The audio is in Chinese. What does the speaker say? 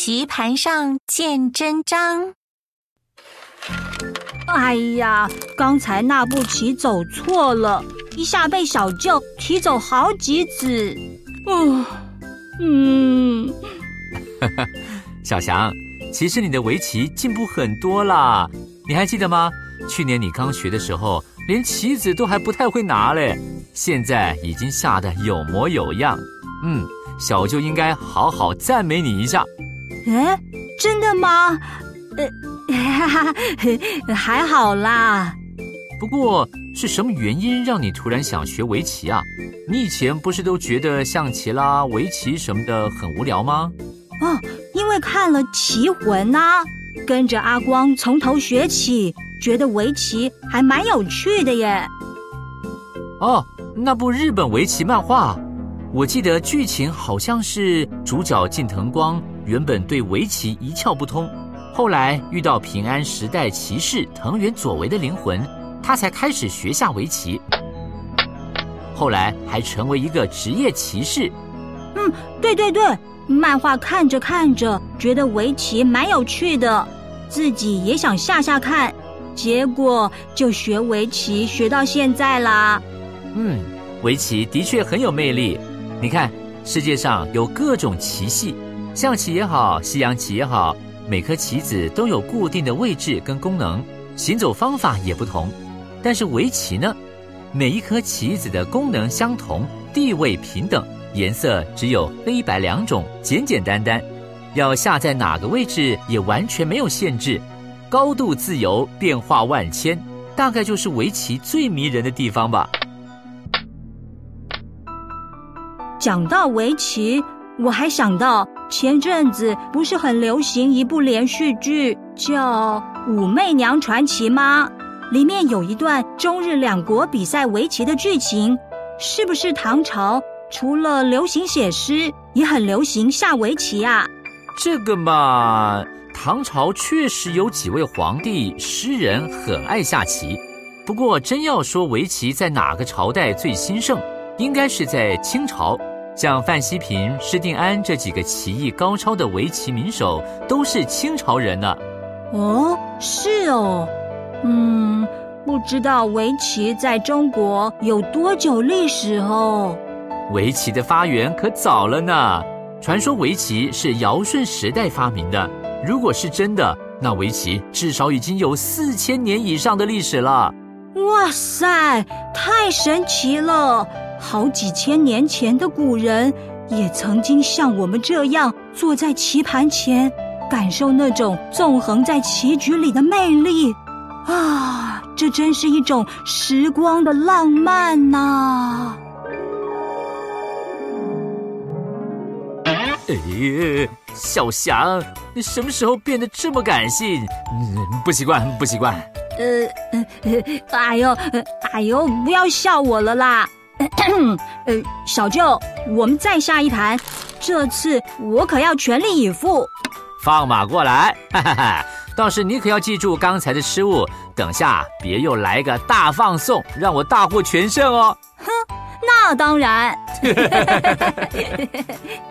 棋盘上见真章。 哎呀，刚才那步棋走错了，一下被小舅踢走好几子。 小翔，其实你的围棋进步很多啦，你还记得吗？去年你刚学的时候，连棋子都还不太会拿嘞，现在已经下得有模有样。小舅应该好好赞美你一下。 真的吗？还好啦。 不过是什么原因让你突然想学围棋啊？你以前不是都觉得象棋啦、围棋什么的很无聊吗？ 因为看了《棋魂》啊，跟着阿光从头学起，觉得围棋还蛮有趣的耶。 那部日本围棋漫画，我记得剧情好像是主角近藤光原本对围棋一窍不通，后来遇到平安时代棋士藤原佐为的灵魂，他才开始学下围棋，后来还成为一个职业棋士。 对，漫画看着看着，觉得围棋蛮有趣的，自己也想下看，结果就学围棋学到现在啦。 围棋的确很有魅力。你看，世界上有各种棋系，象棋也好，西洋棋也好，每颗棋子都有固定的位置跟功能，行走方法也不同。但是围棋呢，每一颗棋子的功能相同，地位平等，颜色只有黑白两种，简简单单，要下在哪个位置也完全没有限制，高度自由，变化万千，大概就是围棋最迷人的地方吧。 讲到围棋，我还想到前阵子不是很流行一部连续剧叫《武媚娘传奇》吗？里面有一段中日两国比赛围棋的剧情，是不是唐朝除了流行写诗，也很流行下围棋啊？ 这个嘛，唐朝确实有几位皇帝诗人很爱下棋，不过真要说围棋在哪个朝代最兴盛，应该是在清朝。像范希平、施定安这几个棋艺高超的围棋名手都是清朝人呢。 是哦。不知道围棋在中国有多久历史哦？ 围棋的发源可早了呢，传说围棋是尧舜时代发明的，如果是真的，那围棋至少已经有4000年以上的历史了。 哇塞，太神奇了！好几千年前的古人也曾经像我们这样坐在棋盘前，感受那种纵横在棋局里的魅力啊！这真是一种时光的浪漫呐！ 小翔，你什么时候变得这么感性？不习惯。 哎呦，不要笑我了啦！小舅，我们再下一盘，这次我可要全力以赴。 放马过来，哈哈哈！倒是你可要记住刚才的失误，等下别又来个大放送，让我大获全胜哦。 那当然。